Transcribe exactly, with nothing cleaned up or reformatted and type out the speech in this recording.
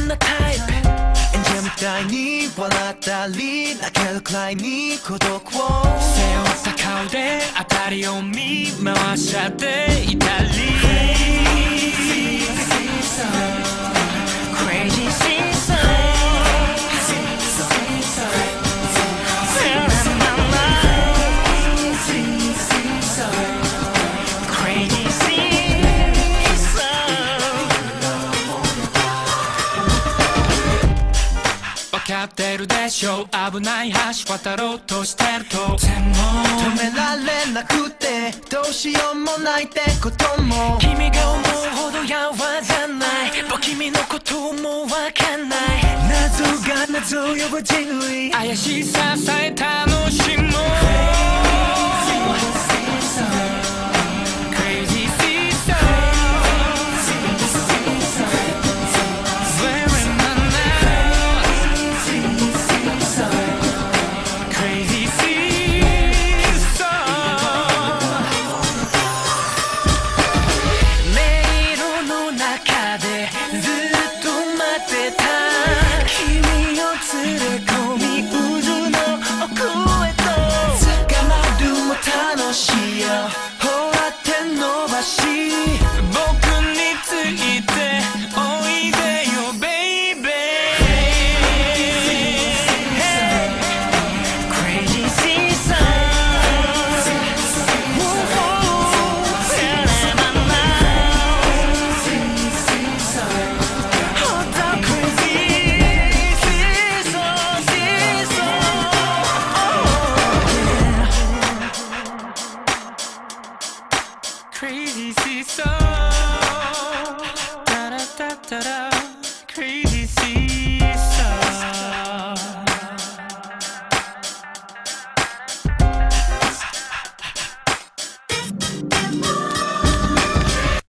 なタイプ演者みたいに笑ったり泣けるくらいに孤独を背負った顔で当たりを見回しちゃっていたり Crazy season Crazy season分かってるでしょ危ない橋渡ろうとしてるとでも止められなくてどうしようもないってことも君が思うほどやわじゃないもう君のこともわかんない謎が謎呼ぶ人類怪しささえ楽しむ